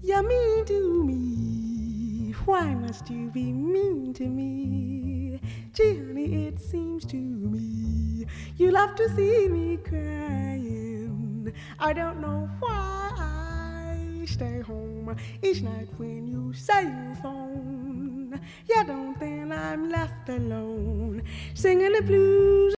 You're mean to me. Why must you be mean to me? Gee, honey, it seems to me you love to see me crying. I don't know why I stay home each night when you say you phone. You don't think I'm left alone singing the blues.